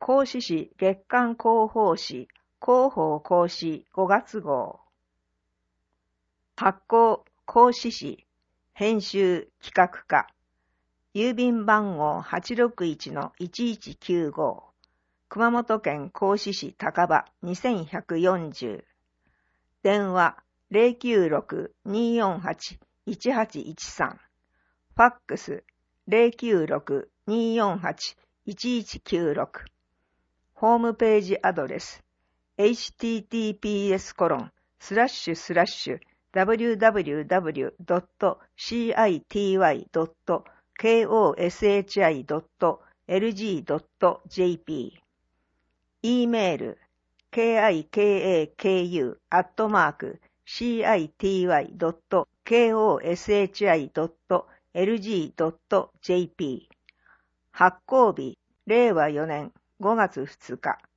講師誌月刊広報誌広報講師5月号。発行講師誌編集企画課。郵便番号 861-1195。熊本県講師市高場2140。電話 096-248-1813。ファックス 096-248-1196。ホームページアドレス https://www.city.koshi.lg.jp。 E メール kikaku@city.koshi.lg.jp。 発行日令和4年5月2日。